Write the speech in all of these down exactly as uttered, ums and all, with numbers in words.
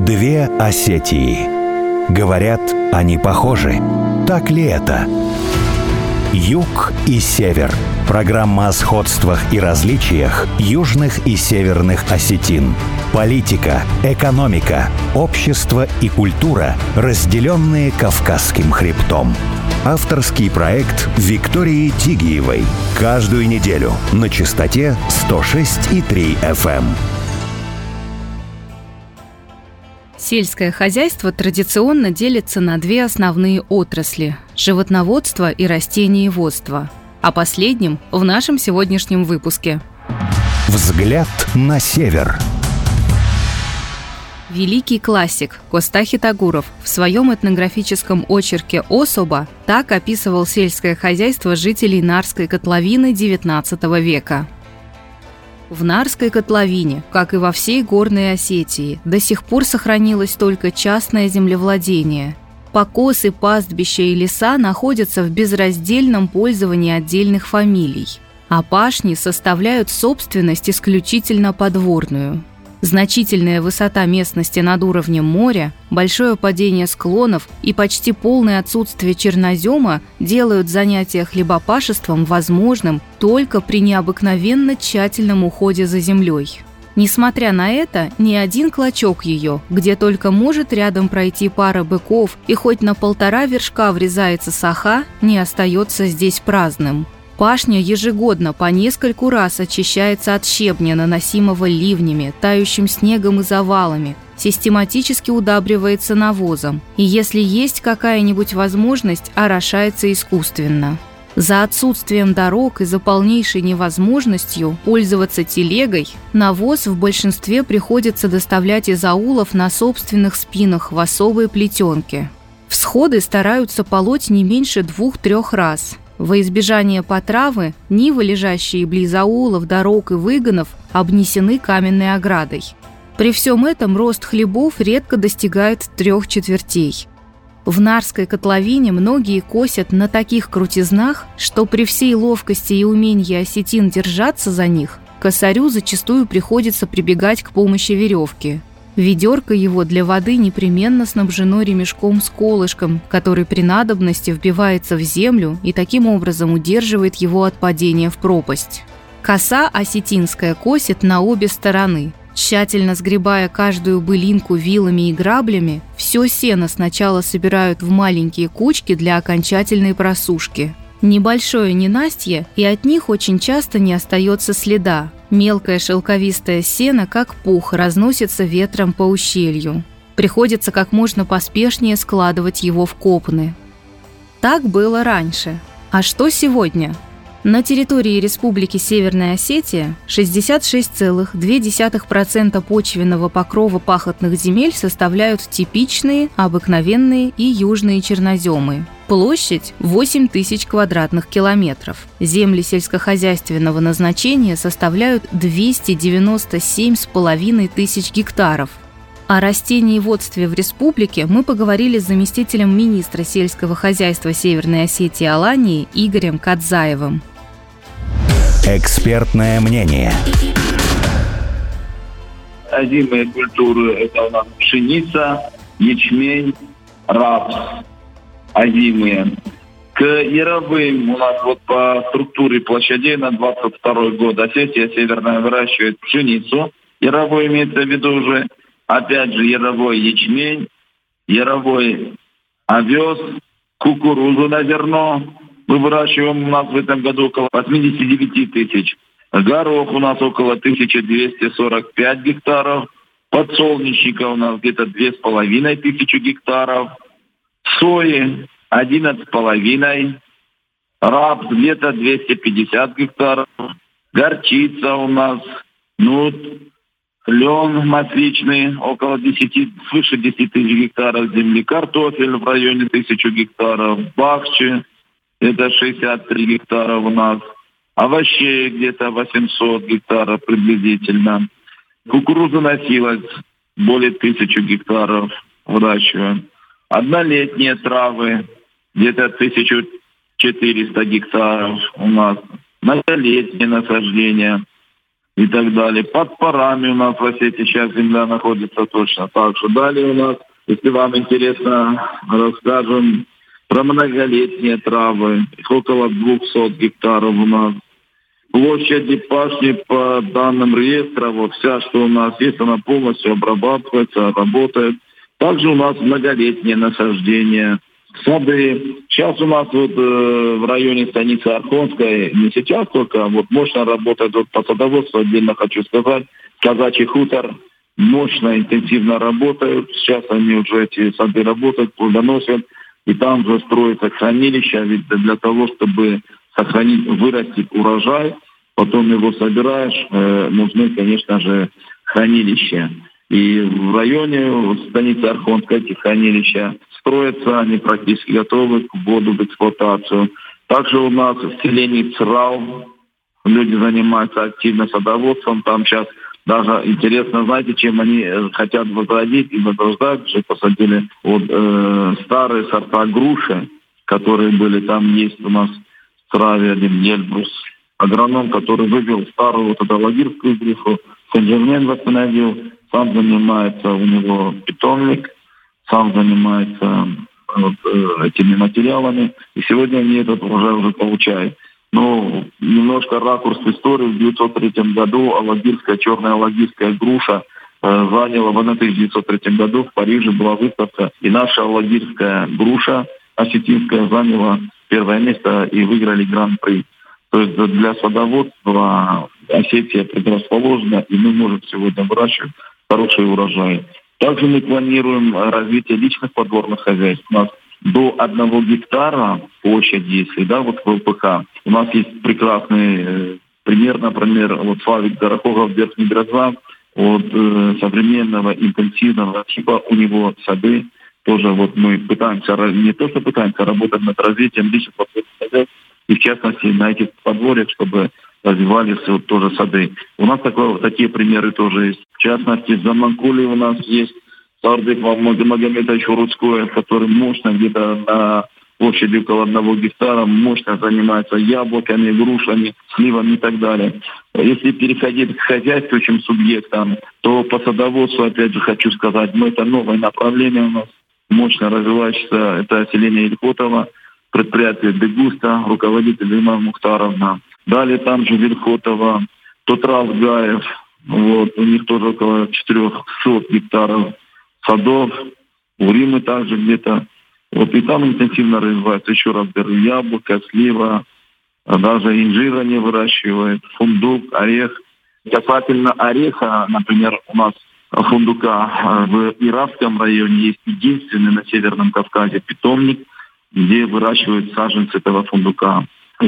Две Осетии. Говорят, они похожи. Так ли это? Юг и север. Программа о сходствах и различиях южных и северных осетин. Политика, экономика, общество и культура, разделенные Кавказским хребтом. Авторский проект Виктории Тигиевой. Каждую неделю на частоте сто шесть и три эф эм. Сельское хозяйство традиционно делится на две основные отрасли – животноводство и растениеводство. О последнем в нашем сегодняшнем выпуске. Взгляд на север. Великий классик Костахи Тагуров в своем этнографическом очерке «Особа» так описывал сельское хозяйство жителей Нарской котловины девятнадцатого века. В Нарской котловине, как и во всей Горной Осетии, до сих пор сохранилось только частное землевладение. Покосы, пастбища и леса находятся в безраздельном пользовании отдельных фамилий, а пашни составляют собственность исключительно подворную. Значительная высота местности над уровнем моря, большое падение склонов и почти полное отсутствие чернозема делают занятие хлебопашеством возможным только при необыкновенно тщательном уходе за землей. Несмотря на это, ни один клочок ее, где только может рядом пройти пара быков и хоть на полтора вершка врезается саха, не остается здесь праздным. Пашня ежегодно по нескольку раз очищается от щебня, наносимого ливнями, тающим снегом и завалами, систематически удабривается навозом, и если есть какая-нибудь возможность, орошается искусственно. За отсутствием дорог и за полнейшей невозможностью пользоваться телегой, навоз в большинстве приходится доставлять из аулов на собственных спинах в особой плетенке. Всходы стараются полоть не меньше двух-трех раз. Во избежание потравы, нивы, лежащие близ аулов, дорог и выгонов, обнесены каменной оградой. При всем этом рост хлебов редко достигает трех четвертей. В Нарской котловине многие косят на таких крутизнах, что при всей ловкости и умении осетин держаться за них, косарю зачастую приходится прибегать к помощи веревки. Ведерко его для воды непременно снабжено ремешком с колышком, который при надобности вбивается в землю и таким образом удерживает его от падения в пропасть. Коса осетинская косит на обе стороны. Тщательно сгребая каждую былинку вилами и граблями, все сено сначала собирают в маленькие кучки для окончательной просушки. Небольшое ненастье, и от них очень часто не остается следа. Мелкое шелковистое сено, как пух, разносится ветром по ущелью. Приходится как можно поспешнее складывать его в копны. Так было раньше. А что сегодня? На территории Республики Северная Осетия шестьдесят шесть целых две десятых процента почвенного покрова пахотных земель составляют типичные, обыкновенные и южные черноземы. Площадь – восемь тысяч квадратных километров. Земли сельскохозяйственного назначения составляют двести девяносто семь с половиной тысяч гектаров. О растениеводстве в республике мы поговорили с заместителем министра сельского хозяйства Северной Осетии Алании Игорем Кадзаевым. Экспертное мнение. Озимые культуры – это у нас пшеница, ячмень, рапс. Озимые. К яровым у нас вот по структуре площадей на двадцать второй год Осетия Северная выращивает пшеницу. Яровой имеется в виду уже. Опять же яровой ячмень, яровой овес, кукурузу на зерно. Мы выращиваем у нас в этом году около восемьдесят девять тысяч. Горох у нас около тысяча двести сорок пять гектаров. Подсолнечника у нас где-то две с половиной тысячи гектаров. Сои одиннадцать с половиной. Рапс где-то двести пятьдесят гектаров. Горчица у нас, ну, лен масличный около десяти, свыше десяти тысяч гектаров земли. Картофель в районе тысячи гектаров. Бахчи это шестьдесят три гектара у нас. Овощей где-то восемьсот гектаров приблизительно. Кукуруза носилась более тысячи гектаров выращиваем. Однолетние травы где-то тысяча четыреста гектаров у нас. Многолетние насаждения. и так далее. Под парами у нас в Осетии сейчас земля находится точно так же. Далее у нас, если вам интересно, расскажем про многолетние травы. Их около двухсот гектаров у нас. Площади пашни по данным реестра, вот вся, что у нас есть, она полностью обрабатывается, работает. Также у нас многолетние насаждения, сады. Сейчас у нас вот э, в районе станицы Архонской, не сейчас только, вот мощно работает вот по садоводству, отдельно хочу сказать, Казачий хутор мощно, интенсивно работают. Сейчас они уже, эти сады работают, плодоносят, и там же строится хранилище, ведь для того, чтобы сохранить, вырастить урожай, потом его собираешь, э, нужны, конечно же, хранилища. И в районе станицы Архонской эти хранилища строятся, они практически готовы к вводу в эксплуатацию. Также у нас в селении Црал люди занимаются активно садоводством. Там сейчас даже интересно, знаете, чем они хотят возродить и возрождать, что посадили вот, э, старые сорта груши, которые были, там есть у нас в Цраве один Ельбрус, агроном, который вывел старую вот эту лагирскую грушу, Сен-Жермен восстановил, сам занимается, у него питомник, сам занимается вот, э, этими материалами, и сегодня они этот урожай уже получают. Но немножко ракурс в истории. В девятьсот третьем году алагирская, черная алагирская груша э, заняла, в тысяча девятьсот третьем году в Париже была выставка, и наша алагирская груша осетинская заняла первое место и выиграли гран-при. То есть для садоводства Осетия предрасположена, и мы можем сегодня выращивать хороший урожай. Также мы планируем развитие личных подворных хозяйств. У нас до одного гектара площади, если, да, вот в ЛПХ. У нас есть прекрасный э, пример, например, вот Славик Дорохогов, Верхний Гродзак, от э, современного интенсивного типа, у него сады. Тоже вот мы пытаемся, не то что пытаемся, работать над развитием личных подворных хозяйств, и в частности на этих подворьях, чтобы развивались вот тоже сады. У нас такое, такие примеры тоже есть. В частности, в Заманкуле у нас есть Сардык Магомедович Уруцкой, который мощно где-то на площади около одного гектара мощно занимается яблоками, грушами, сливами и так далее. Если переходить к хозяйствующим субъектам, то по садоводству, опять же, хочу сказать, ну, это новое направление у нас, мощно развивающееся, это селение Ильхотово, предприятие Дегуста, руководитель Имам Мухтаровна. Далее там же Верхотово, Тотрас Гаев, вот, у них тоже около четырехсот гектаров садов, у Римы также где-то. Вот и там интенсивно развивается, еще раз говорю, яблоко, слива, даже инжир они выращивают, фундук, орех. Касательно ореха, например, у нас фундука в Иравском районе есть единственный на Северном Кавказе питомник, где выращивают саженцы этого фундука.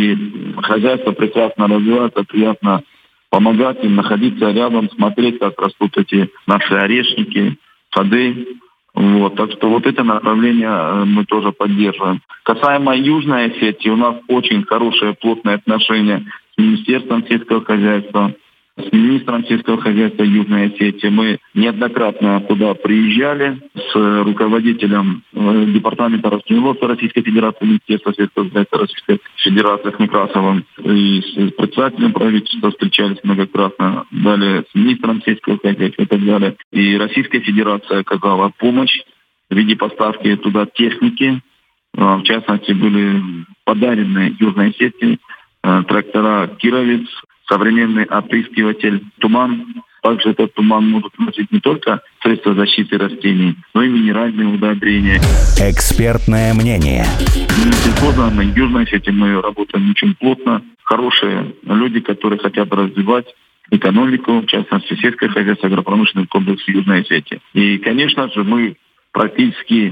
И хозяйство прекрасно развивается, приятно помогать им, находиться рядом, смотреть, как растут эти наши орешники, сады. Вот. Так что вот это направление мы тоже поддерживаем. Касаемо Южной Осетии, у нас очень хорошие плотные отношения с Министерством сельского хозяйства, с министром сельского хозяйства Южной Осетии. Мы неоднократно туда приезжали с руководителем департамента растениеводства Российской Федерации, Министерства сельского хозяйства Российской Федерации с Некрасовым, и с председателем правительства встречались многократно, далее с министром сельского хозяйства и так далее. И Российская Федерация оказала помощь в виде поставки туда техники. В частности, были подарены Южной Осетии трактора «Кировец», современный опрыскиватель «Туман». Также этот «Туман» может носить не только средства защиты растений, но и минеральные удобрения. Экспертное мнение. Сельхозом в Южной Осетии мы работаем очень плотно. Хорошие люди, которые хотят развивать экономику, в частности, сельское хозяйство, агропромышленный комплекс Южной Осетии. И, конечно же, мы практически,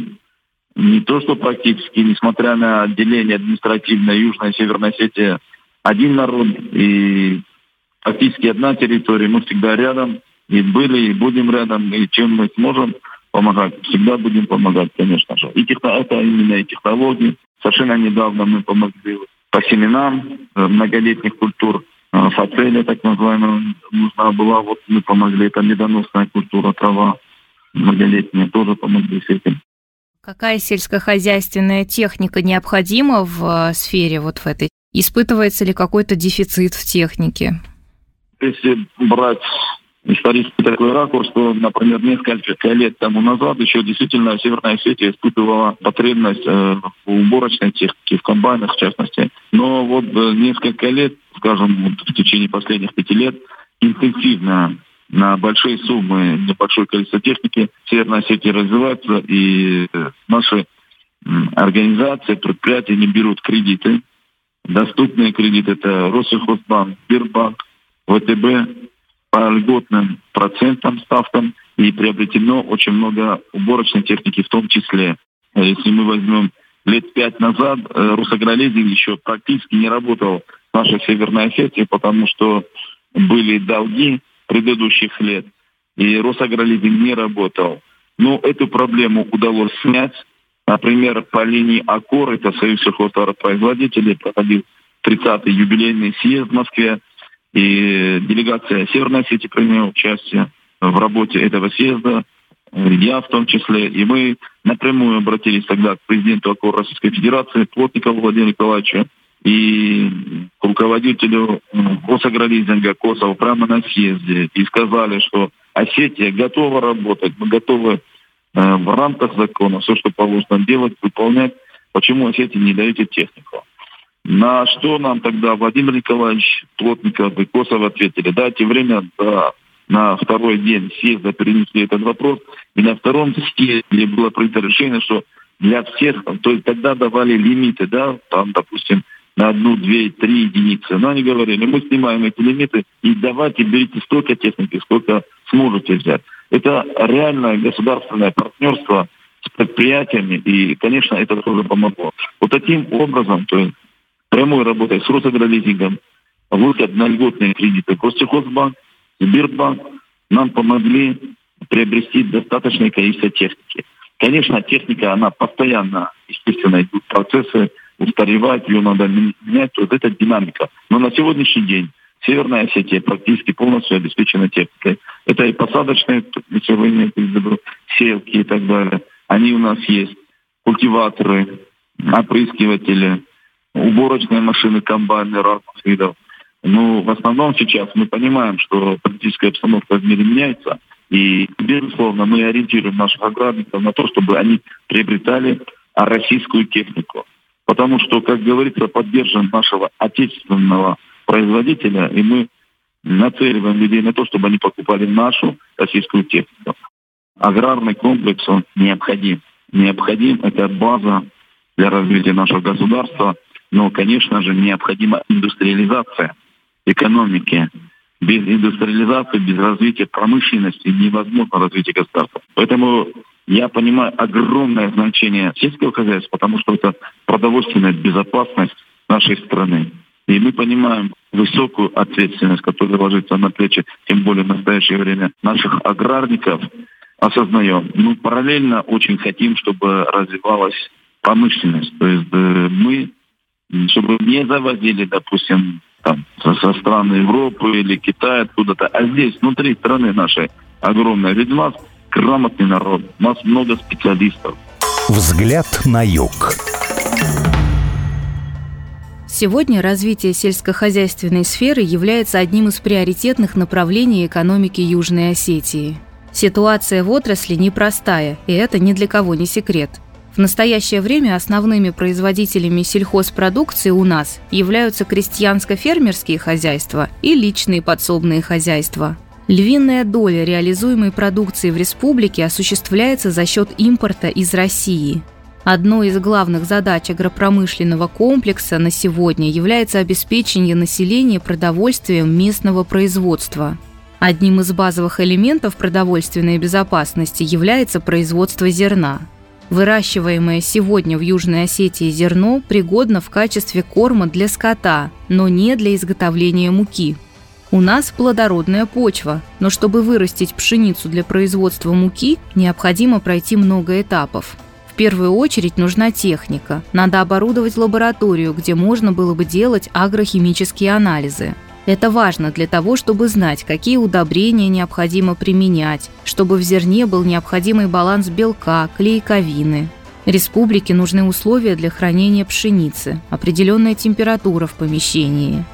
не то что практически, несмотря на отделение административное Южной и Северной Осетии, один народ и практически одна территория. Мы всегда рядом, и были, и будем рядом, и чем мы сможем помогать, всегда будем помогать, конечно же. И техно, это именно и технологии. Совершенно недавно мы помогли по семенам многолетних культур, фацелия так называемая нужна была, вот мы помогли, это медоносная культура, трава многолетняя, тоже помогли с этим. Какая сельскохозяйственная техника необходима в сфере вот в этой? Испытывается ли какой-то дефицит в технике? Если брать исторический такой ракурс, то, например, несколько лет тому назад еще действительно Северная Осетия испытывала потребность э, в уборочной технике, в комбайнах в частности. Но вот э, несколько лет, скажем, вот в течение последних пяти лет, интенсивно на большие суммы, небольшое количество техники Северная Осетия развивается, и э, наши э, организации, предприятия не берут кредиты. Доступные кредиты — это Россельхозбанк, Сбербанк, ВТБ, по льготным процентам, ставкам, и приобретено очень много уборочной техники в том числе. Если мы возьмем лет пять назад, Росагролизинг еще практически не работал в нашей Северной Осетии, потому что были долги предыдущих лет, и Росагролизинг не работал. Но эту проблему удалось снять. Например, по линии АКОР, это Союз сельхозтоваропроизводителей, проходил тридцатый юбилейный съезд в Москве, и делегация Северной Осетии приняла участие в работе этого съезда, я в том числе. И мы напрямую обратились тогда к президенту АКОР Российской Федерации Плотникову Владимиру Николаевичу и к руководителю Росагролизинга Косово прямо на съезде. И сказали, что Осетия готова работать, мы готовы э, в рамках закона все, что положено делать, выполнять. Почему Осетии не даете технику? На что нам тогда Владимир Николаевич Плотников и Косово ответили: дайте время, да, на второй день съезда перенесли этот вопрос, и на втором съезде было принято решение, что для всех, то есть тогда давали лимиты, да, там, допустим, на одну, две, три единицы. Но они говорили: мы снимаем эти лимиты, и давайте берите столько техники, сколько сможете взять. Это реальное государственное партнерство с предприятиями, и, конечно, это тоже помогло. Вот таким образом, то есть прямой работой с Росагролизингом, выход на льготные кредиты Россельхозбанк, Сбербанк нам помогли приобрести достаточное количество техники. Конечно, техника, она постоянно, естественно, идут процессы, устаревать, ее надо менять, вот это динамика. Но на сегодняшний день Северная Осетия практически полностью обеспечена техникой. Это и посадочные, если вы имеете в виду, сеялки и так далее. Они у нас есть, культиваторы, опрыскиватели, уборочные машины, комбайны разных видов. Но в основном сейчас мы понимаем, что политическая обстановка в мире меняется, и, безусловно, мы ориентируем наших аграрников на то, чтобы они приобретали российскую технику. Потому что, как говорится, поддерживаем нашего отечественного производителя, и мы нацеливаем людей на то, чтобы они покупали нашу российскую технику. Аграрный комплекс, он необходим. Необходим, это база для развития нашего государства, но, конечно же, необходима индустриализация экономики. Без индустриализации, без развития промышленности невозможно развитие государства. Поэтому я понимаю огромное значение сельского хозяйства, потому что это продовольственная безопасность нашей страны. И мы понимаем высокую ответственность, которая ложится на плечи, тем более в настоящее время, наших аграрников, осознаем. Мы параллельно очень хотим, чтобы развивалась промышленность. То есть э, мы, чтобы не завозили, допустим, там, со, со стран Европы или Китая откуда-то, а здесь, внутри страны нашей огромной. Ведь у нас грамотный народ, у нас много специалистов. Взгляд на юг. Сегодня развитие сельскохозяйственной сферы является одним из приоритетных направлений экономики Южной Осетии. Ситуация в отрасли непростая, и это ни для кого не секрет. В настоящее время основными производителями сельхозпродукции у нас являются крестьянско-фермерские хозяйства и личные подсобные хозяйства. Львиная доля реализуемой продукции в республике осуществляется за счет импорта из России. Одной из главных задач агропромышленного комплекса на сегодня является обеспечение населения продовольствием местного производства. Одним из базовых элементов продовольственной безопасности является производство зерна. Выращиваемое сегодня в Южной Осетии зерно пригодно в качестве корма для скота, но не для изготовления муки. У нас плодородная почва, но чтобы вырастить пшеницу для производства муки, необходимо пройти много этапов. В первую очередь нужна техника. Надо оборудовать лабораторию, где можно было бы делать агрохимические анализы. Это важно для того, чтобы знать, какие удобрения необходимо применять, чтобы в зерне был необходимый баланс белка, клейковины. Республике нужны условия для хранения пшеницы, определенная температура в помещении.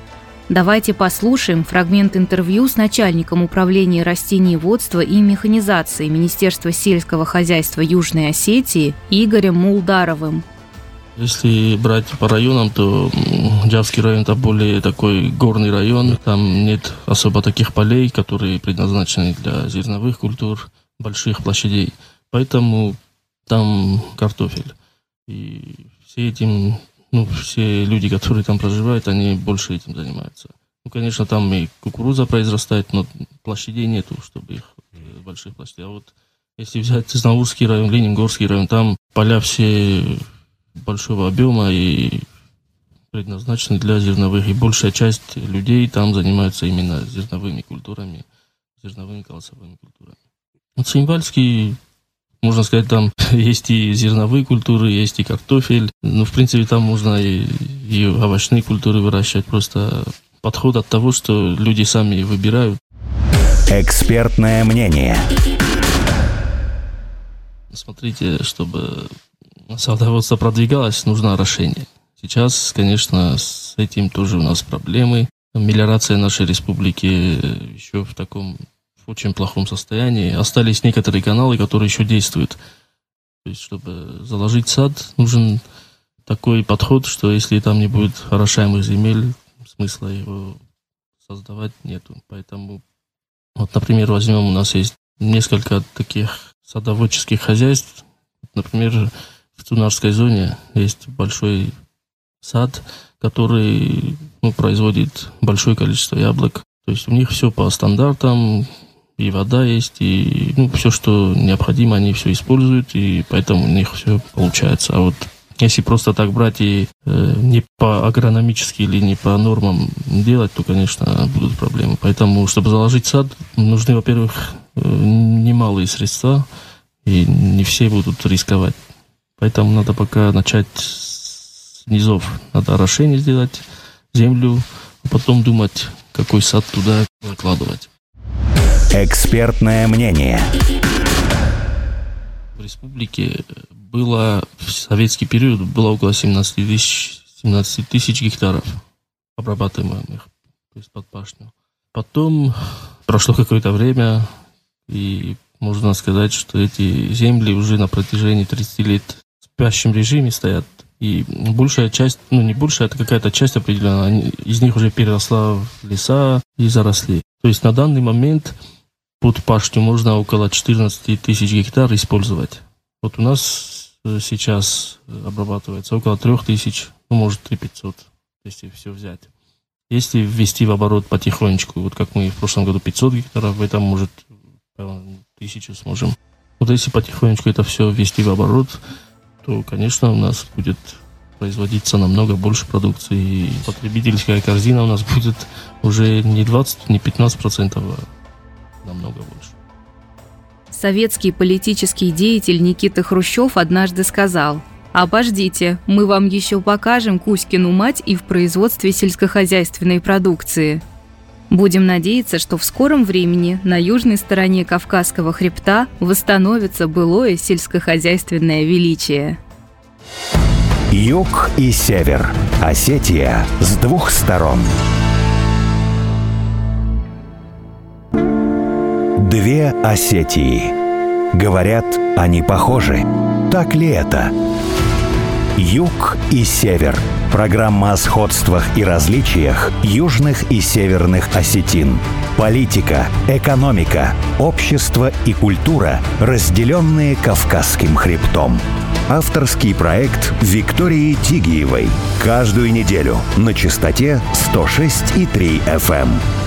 Давайте послушаем фрагмент интервью с начальником управления растениеводства и механизации Министерства сельского хозяйства Южной Осетии Игорем Мулдаровым. Если брать по районам, то Джавский район – это более такой горный район. Там нет особо таких полей, которые предназначены для зерновых культур, больших площадей. Поэтому там картофель. И все этим... Ну, все люди, которые там проживают, они больше этим занимаются. Ну, конечно, там и кукуруза произрастает, но площадей нету, чтобы их больших площадей. А вот если взять Знаурский район, Ленингорский район, там поля все большого объема и предназначены для зерновых. И большая часть людей там занимаются именно зерновыми культурами, зерновыми колосовыми культурами. Вот Цимбальский... Можно сказать, там есть и зерновые культуры, есть и картофель. Ну, в принципе, там можно и, и овощные культуры выращивать. Просто подход от того, что люди сами выбирают. Экспертное мнение. Смотрите, чтобы садоводство продвигалось, нужно орошение. Сейчас, конечно, с этим тоже у нас проблемы. Мелиорация нашей республики еще в таком... в очень плохом состоянии. Остались некоторые каналы, которые еще действуют. То есть, чтобы заложить сад, нужен такой подход, что если там не будет орошаемых земель, смысла его создавать нету. Поэтому, вот, например, возьмем, у нас есть несколько таких садоводческих хозяйств. Например, в Цунарской зоне есть большой сад, который ну, производит большое количество яблок. То есть у них все по стандартам, и вода есть, и ну, все, что необходимо, они все используют, и поэтому у них все получается. А вот если просто так брать и э, не по агрономически или не по нормам делать, то, конечно, будут проблемы. Поэтому, чтобы заложить сад, нужны, во-первых, э, немалые средства, и не все будут рисковать. Поэтому надо пока начать с низов. Надо орошение сделать, землю, а потом думать, какой сад туда выкладывать. Экспертное мнение. В республике было в советский период было около семнадцать тысяч гектаров обрабатываемых, то есть под пашню. Потом прошло какое-то время, и можно сказать, что эти земли уже на протяжении тридцати лет в спящем режиме стоят. И большая часть, ну не большая, это какая-то часть определенная, из них уже переросла в леса и заросли. То есть на данный момент под пашню можно около четырнадцать тысяч гектар использовать. Вот у нас сейчас обрабатывается около три тысячи, ну может три тысячи пятьсот, если все взять. Если ввести в оборот потихонечку, вот как мы в прошлом году пятьсот гектаров, в этом может тысячу сможем. Вот если потихонечку это все ввести в оборот, то, конечно, у нас будет производиться намного больше продукции. И потребительская корзина у нас будет уже не двадцать, не пятнадцать процентов, а намного больше. Советский политический деятель Никита Хрущев однажды сказал: «Обождите, мы вам еще покажем Кузькину мать и в производстве сельскохозяйственной продукции». Будем надеяться, что в скором времени на южной стороне Кавказского хребта восстановится былое сельскохозяйственное величие. Юг и север. Осетия с двух сторон. Две Осетии. Говорят, они похожи. Так ли это? Юг и север. Программа о сходствах и различиях южных и северных осетин. Политика, экономика, общество и культура, разделенные Кавказским хребтом. Авторский проект Виктории Тигиевой. Каждую неделю на частоте сто шесть и три эф эм.